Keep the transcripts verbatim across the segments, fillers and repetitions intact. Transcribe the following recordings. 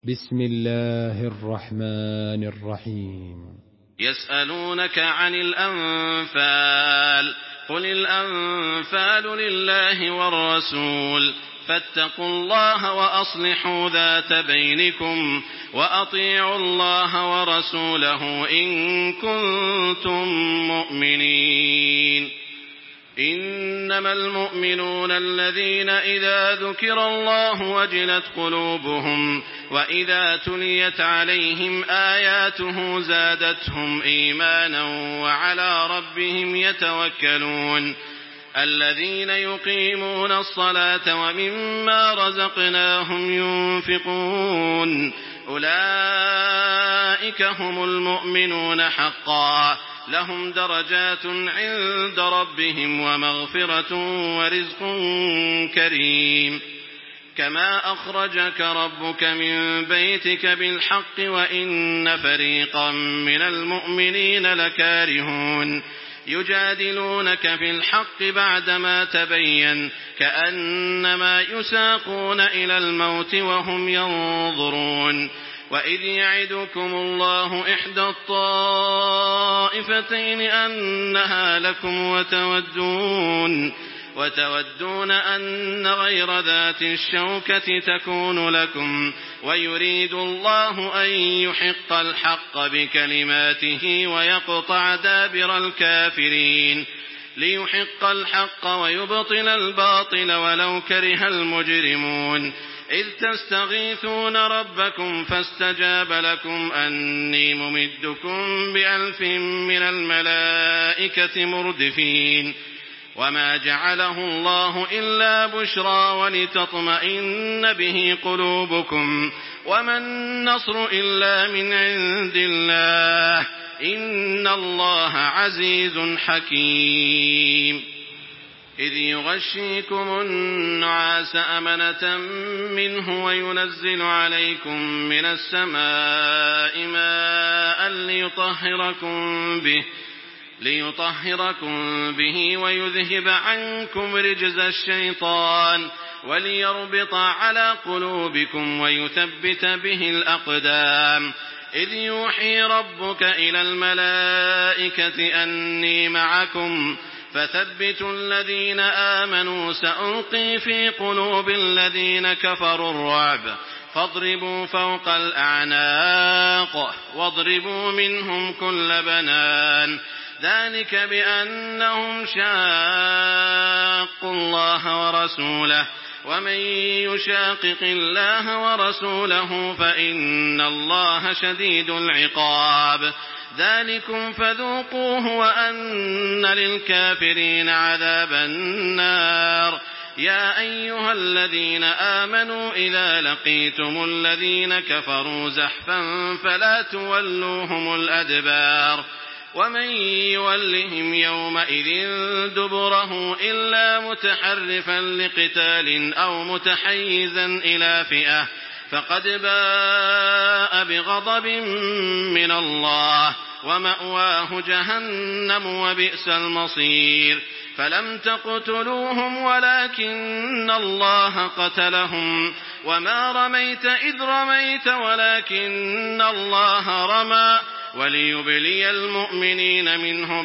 بسم الله الرحمن الرحيم. يسألونك عن الأنفال قل الأنفال لله والرسول فاتقوا الله وأصلحوا ذات بينكم وأطيعوا الله ورسوله إن كنتم مؤمنين. إنما المؤمنون الذين إذا ذكر الله وجلت قلوبهم وإذا تليت عليهم آياته زادتهم إيمانا وعلى ربهم يتوكلون. الذين يقيمون الصلاة ومما رزقناهم ينفقون أولئك هم المؤمنون حقا لهم درجات عند ربهم ومغفرة ورزق كريم. كما أخرجك ربك من بيتك بالحق وإن فريقا من المؤمنين لكارهون يجادلونك في الحق بعدما تبين كأنما يساقون إلى الموت وهم ينظرون. وإذ يعدكم الله إحدى الطائفتين أنها لكم وتودون, وتودون أن غير ذات الشوكة تكون لكم ويريد الله أن يحق الحق بكلماته ويقطع دابر الكافرين ليحق الحق ويبطل الباطل ولو كره المجرمون. إذ تستغيثون ربكم فاستجاب لكم أني ممدكم بألف من الملائكة مردفين. وما جعله الله إلا بشرى ولتطمئن به قلوبكم وما النصر إلا من عند الله إن الله عزيز حكيم. إذ يغشيكم النعاس أمنة منه وينزل عليكم من السماء ماء ليطهركم به ليطهركم به ويذهب عنكم رجز الشيطان وليربط على قلوبكم ويثبت به الأقدام. إذ يوحي ربك إلى الملائكة أني معكم فثبتوا الذين آمنوا سألقي في قلوب الذين كفروا الرعب فاضربوا فوق الأعناق واضربوا منهم كل بنان ذلك بأنهم شاقوا الله ورسوله ومن يشاقق الله ورسوله فإن الله شديد العقاب. ذلكم فذوقوه وأن للكافرين عذاب النار. يا أيها الذين آمنوا إذا لقيتم الذين كفروا زحفا فلا تولوهم الأدبار ومن يولهم يومئذ دبره إلا متحرفا لقتال أو متحيزا إلى فئة فقد باء بغضب من الله ومأواه جهنم وبئس المصير. فلم تقتلوهم ولكن الله قتلهم وما رميت إذ رميت ولكن الله رمى وليبلي المؤمنين منه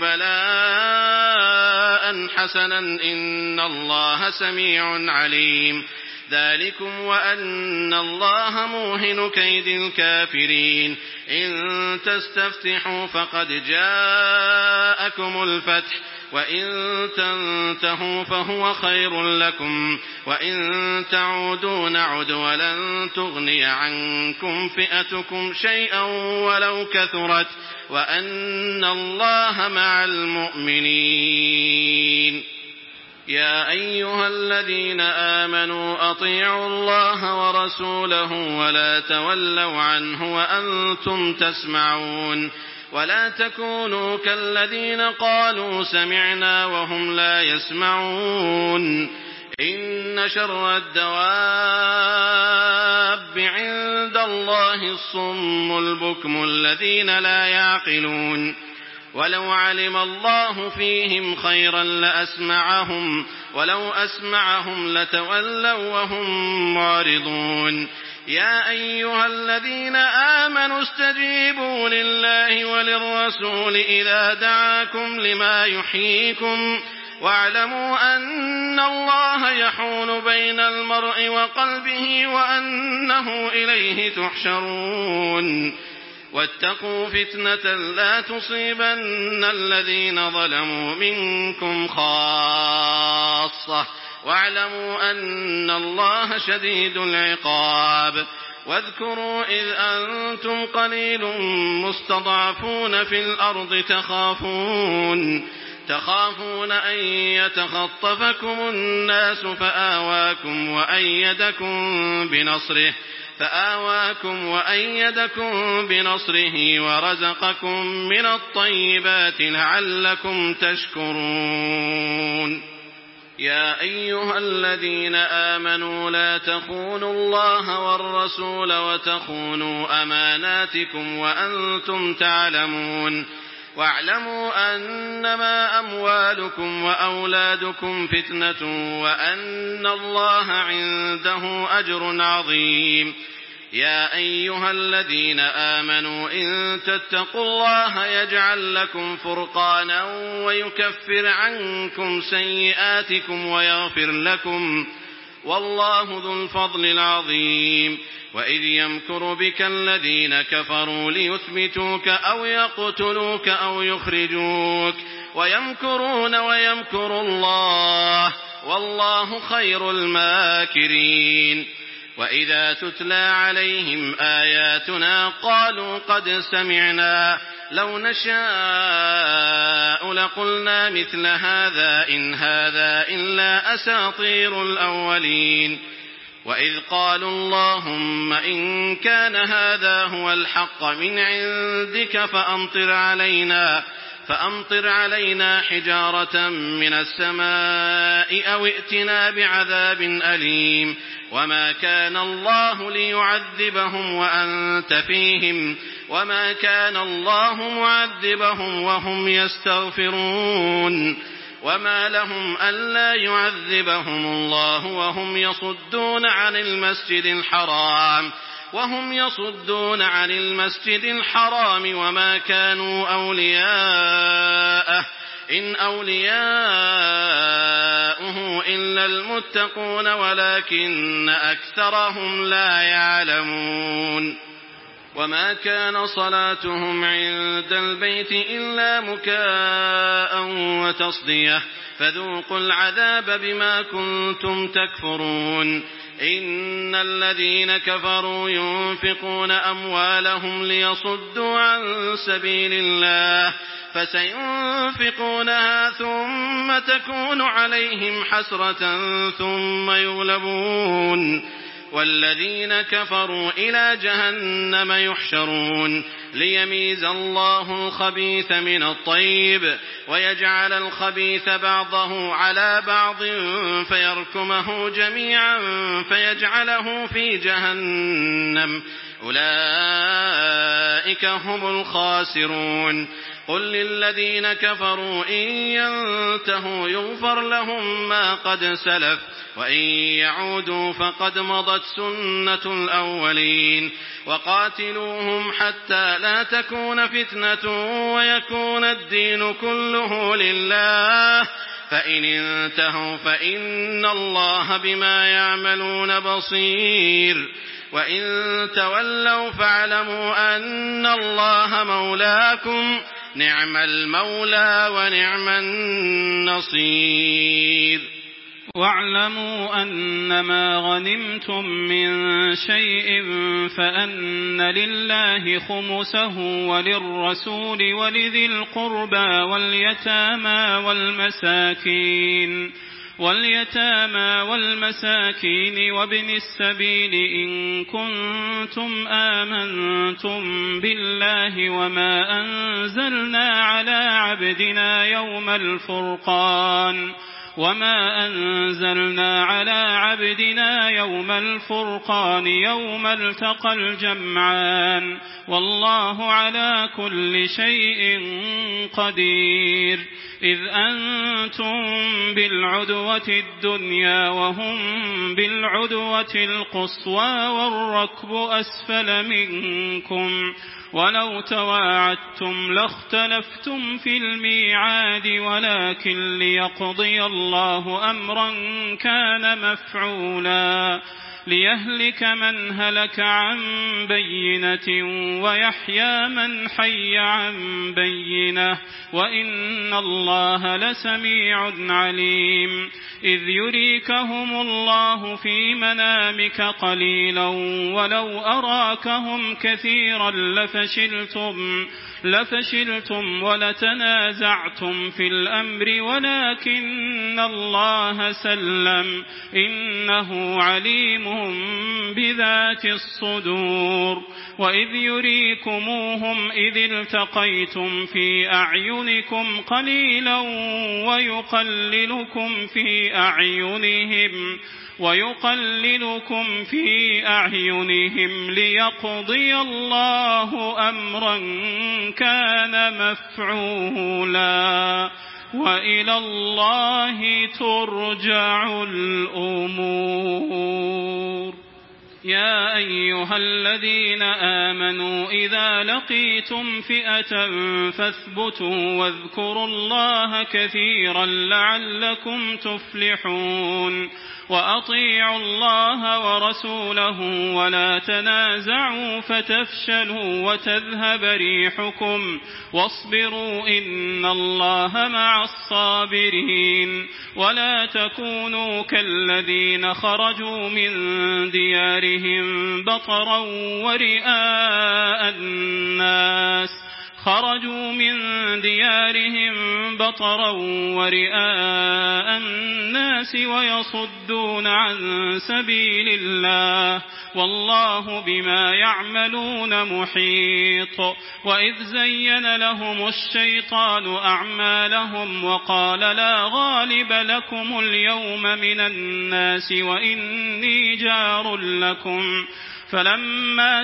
بلاء حسنا إن الله سميع عليم. ذلكم وأن الله موهن كيد الكافرين. إن تستفتحوا فقد جاءكم الفتح وإن تنتهوا فهو خير لكم وإن تعودوا نعد ولن تغني عنكم فئتكم شيئا ولو كثرت وأن الله مع المؤمنين. يا أيها الذين آمنوا أطيعوا الله ورسوله ولا تولوا عنه وأنتم تسمعون ولا تكونوا كالذين قالوا سمعنا وهم لا يسمعون. إن شر الدواب عند الله الصم البكم الذين لا يعقلون. ولو علم الله فيهم خيرا لأسمعهم ولو أسمعهم لتولوا وهم معرضون. يا أيها الذين آمنوا استجيبوا لله وللرسول إذا دعاكم لما يحييكم واعلموا أن الله يحول بين المرء وقلبه وأنه إليه تحشرون واتقوا فتنة لا تصيبن الذين ظلموا منكم خاصة واعلموا أن الله شديد العقاب واذكروا إذ أنتم قليل مستضعفون في الأرض تخافون تخافون أن يتخطفكم الناس فآواكم وأيدكم بنصره فآواكم وأيدكم بنصره ورزقكم من الطيبات لعلكم تشكرون يا أيها الذين آمنوا لا تخونوا الله والرسول وتخونوا أماناتكم وأنتم تعلمون واعلموا أنما أموالكم وأولادكم فتنة وأن الله عنده أجر عظيم يا أيها الذين آمنوا إن تتقوا الله يجعل لكم فرقانا ويكفر عنكم سيئاتكم ويغفر لكم والله ذو الفضل العظيم وإذ يمكر بك الذين كفروا ليثبتوك أو يقتلوك أو يخرجوك ويمكرون ويمكر الله والله خير الماكرين وإذا تتلى عليهم آياتنا قالوا قد سمعنا لو نشاء لقلنا مثل هذا إن هذا إلا أساطير الأولين وإذ قالوا اللهم إن كان هذا هو الحق من عندك فأمطر علينا فأمطر علينا حجارة من السماء أو ائتنا بعذاب أليم وما كان الله ليعذبهم وأنت فيهم وما كان الله معذبهم وهم يستغفرون وما لهم ألا يعذبهم الله وهم يصدون عن المسجد الحرام وهم يصدون عن المسجد الحرام وما كانوا أولياءه إن أولياؤه إلا المتقون ولكن أكثرهم لا يعلمون وما كان صلاتهم عند البيت إلا مكاء وتصدية فذوقوا العذاب بما كنتم تكفرون إن الذين كفروا ينفقون أموالهم ليصدوا عن سبيل الله فسينفقونها ثم تكون عليهم حسرة ثم يغلبون والذين كفروا إلى جهنم يحشرون ليميز الله الخبيث من الطيب ويجعل الخبيث بعضه على بعض فيركمه جميعا فيجعله في جهنم أولئك هم الخاسرون قل للذين كفروا إن ينتهوا يغفر لهم ما قد سلف وإن يعودوا فقد مضت سنة الأولين وقاتلوهم حتى لا تكون فتنة ويكون الدين كله لله فإن انتهوا فإن الله بما يعملون بصير وإن تولوا فاعلموا أن الله مولاكم نعم المولى ونعم النصير واعلموا أنما غنمتم من شيء فأن لله خمسه وللرسول ولذي القربى واليتامى والمساكين واليتامى والمساكين وابن السبيل إن كنتم آمنتم بالله وما أنزلنا على عبدنا يوم الفرقان وما أنزلنا على عبدنا يوم الفرقان يوم التقى الجمعان والله على كل شيء قدير إذ أنتم بالعدوة الدنيا وهم بالعدوة القصوى والركب أسفل منكم ولو تواعدتم لاختلفتم في الميعاد ولكن ليقضي الله أمرا كان مفعولا ليهلك من هلك عن بينة ويحيى من حي عن بينة وإن الله لسميع عليم إذ يريكهم الله في منامك قليلا ولو أراكهم كثيرا لفشلتم لفشلتم ولتنازعتم في الأمر ولكن الله سلم إنه عليم بذات الصدور وإذ يريكموهم إذ التقيتم في أعينكم قليلا ويقللكم في أعينهم ويقللكم في أعينهم ليقضي الله أمرا كان مفعولا وإلى الله ترجع الأمور يا أيها الذين آمنوا إذا لقيتم فئة فاثبتوا واذكروا الله كثيرا لعلكم تفلحون وأطيعوا الله ورسوله ولا تنازعوا فتفشلوا وتذهب ريحكم واصبروا إن الله مع الصابرين ولا تكونوا كالذين خرجوا من ديارهم بطرا ورئاء الناس خرجوا من ديارهم بطرا ورئاء الناس ويصدون عن سبيل الله والله بما يعملون محيط وإذ زين لهم الشيطان أعمالهم وقال لا غالب لكم اليوم من الناس وإني جار لكم فلما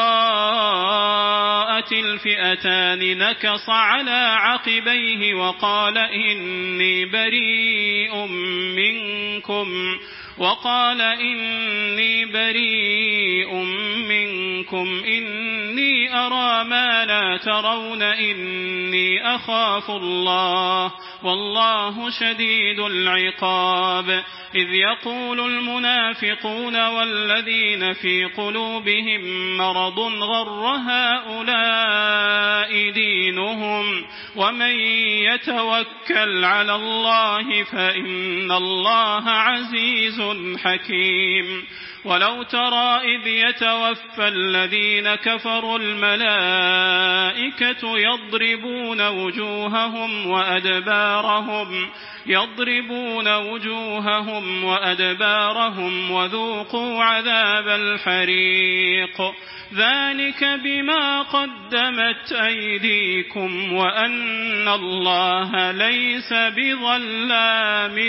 تراءت الفئتان نكص على عقبيه وقال إني بريء منكم وقال إني بريء منكم إني أرى ما لا ترون إني أخاف الله والله شديد العقاب إذ يقول المنافقون والذين في قلوبهم مرض غر هؤلاء دينهم ومن يتوكل على الله فإن الله عزيز حكيم ولو ترى إذ يتوفى الذين كفروا الملائكة يضربون وجوههم وأدبارهم يضربون وجوههم وأدبارهم وذوقوا عذاب الحريق ذلك بما قدمت أيديكم وأن الله ليس بظلام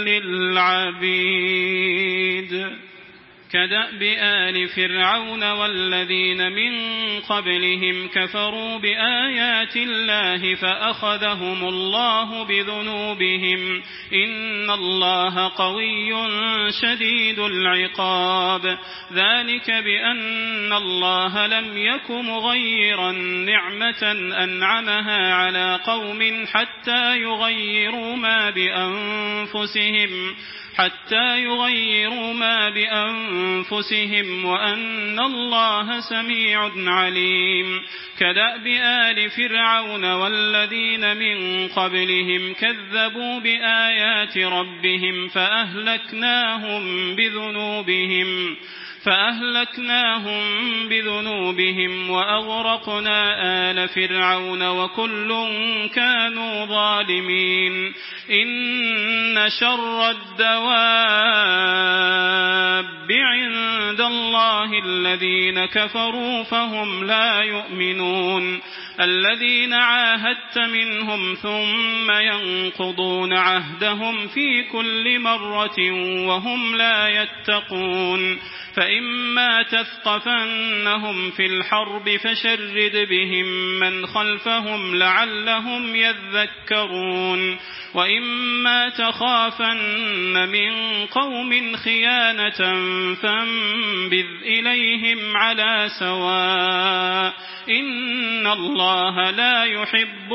للعبيد كدأب آل فرعون والذين من قبلهم كفروا بآيات الله فأخذهم الله بذنوبهم إن الله قوي شديد العقاب ذلك بأن الله لم يك مغيرا نعمة أنعمها على قوم حتى يغيروا ما بأنفسهم حتى يغيروا ما بأنفسهم وأن الله سميع عليم كدأب آل فرعون والذين من قبلهم كذبوا بآيات ربهم فأهلكناهم بذنوبهم فأهلكناهم بذنوبهم وأغرقنا آل فرعون وكل كانوا ظالمين إن شر الدواب الدواب عند الله الذين كفروا فهم لا يؤمنون الذين عاهدت منهم ثم ينقضون عهدهم في كل مرة وهم لا يتقون فإما تثقفنهم في الحرب فشرد بهم من خلفهم لعلهم يذكرون وإما تخافن من قوم خيانة فانبذ إليهم على سواء إن الله لا يحب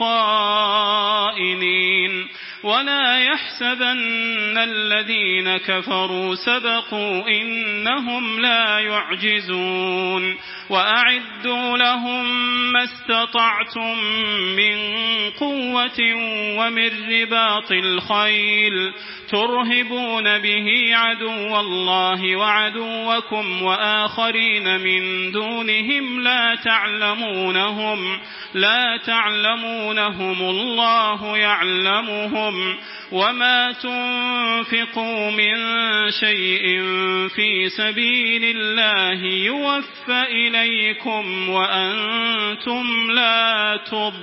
الخائنين ولا يحسبن الذين كفروا سبقوا إنهم لا يعجزون وأعدوا لهم ما استطعتم من قوة ومن رباط الخيل ترهبون به عدو الله وعدوكم وآخرين من دونهم لا تعلمونهم لا تعلمونهم الله يعلمهم وما تنفقوا من شيء في سبيل الله يوفى إليكم وأنتم لا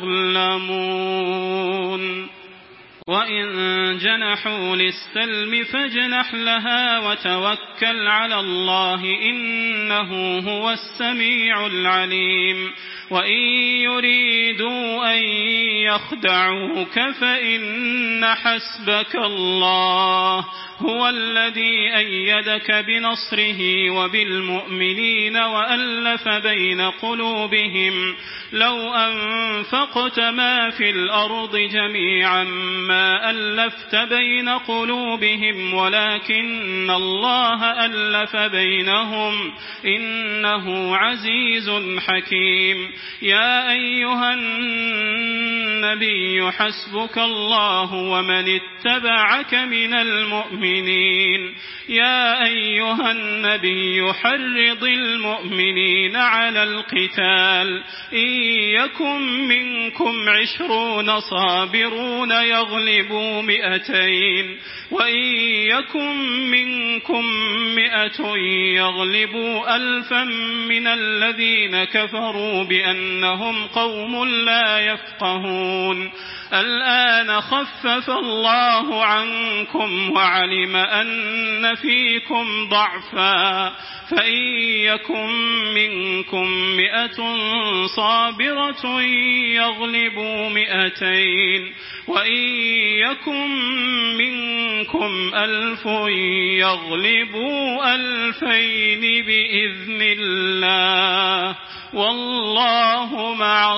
تظلمون وإن جنحوا للسلم فاجنح لها وتوكل على الله إنه هو السميع العليم وإن يريدوا أن يخدعوك فإن حسبك الله هو الذي أيدك بنصره وبالمؤمنين وألف بين قلوبهم لو أنفقت ما في الأرض جميعا ما ألفت بين قلوبهم ولكن الله ألف بينهم إنه عزيز حكيم يا أيها النبي حسبك الله ومن اتبعك من المؤمنين يا أيها النبي حرض المؤمنين على القتال إن يكن منكم عشرون صابرون يغلبوا مئتين وإن يكن منكم مئة يغلبوا ألفا من الذين كفروا بأنهم قوم لا يفقهون الآن خفف الله عنكم وعلم أن فيكم ضعفا فإن يكن منكم مئة صابرة يغلبوا مئتين وإن يكن منكم ألف يغلبوا ألفين بإذن الله والله مع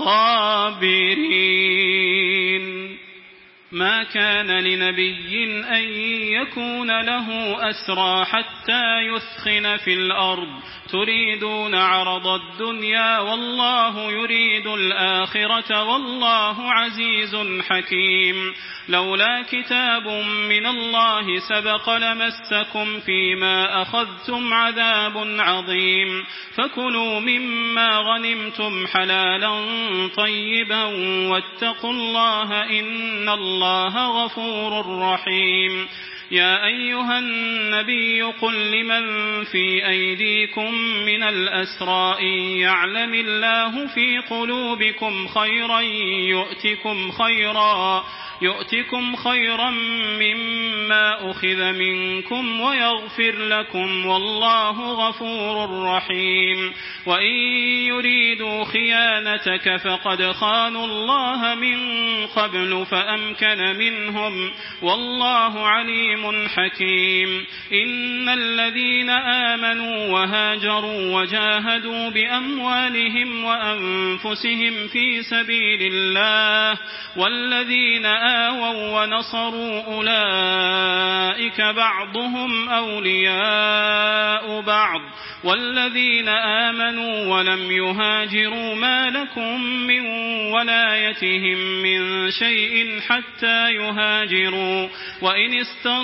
الصابرين ما كان لنبي أن يكون له أسرى حتى يثخن في الأرض تريدون عرض الدنيا والله يريد الآخرة والله عزيز حكيم لولا كتاب من الله سبق لمسكم فيما أخذتم عذاب عظيم فكلوا مما غنمتم حلالا طيبا واتقوا الله إن الله غفور رحيم يا أيها النبي قل لمن في أيديكم من الأسرى إن يعلم الله في قلوبكم خيرا يؤتكم خيرا يؤتكم خيرا مما أخذ منكم ويغفر لكم والله غفور رحيم وإن يريدوا خيانتك فقد خانوا الله من قبل فأمكن منهم والله عليم حكيم إن الذين آمنوا وهاجروا وجاهدوا بأموالهم وأنفسهم في سبيل الله والذين آووا ونصروا أولئك بعضهم أولياء بعض والذين آمنوا ولم يهاجروا ما لكم من ولايتهم من شيء حتى يهاجروا وإن استنصروا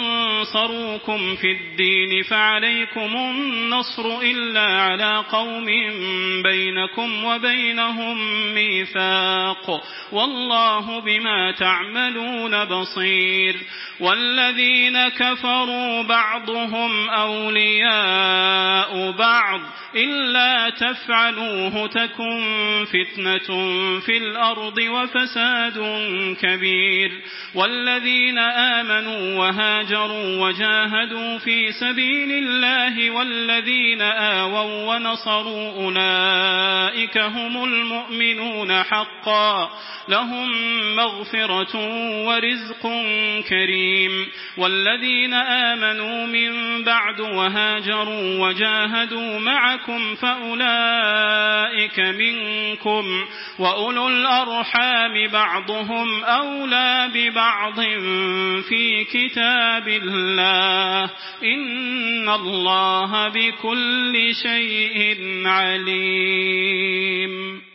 استنصروكم في الدين فعليكم النصر إلا على قوم بينكم وبينهم ميثاق والله بما تعملون بصير والذين كفروا بعضهم أولياء بعض إلا تفعلوه تكن فتنة في الأرض وفساد كبير والذين آمنوا وهاجروا وجاهدوا في سبيل الله والذين آووا ونصروا أولئك هم المؤمنون حقا لهم مغفرة ورزق كريم والذين آمنوا من بعد وهاجروا وجاهدوا معكم فأولئك منكم وأولو الأرحام بعضهم أولى ببعض في كتاب الله إن الله بكل شيء عليم.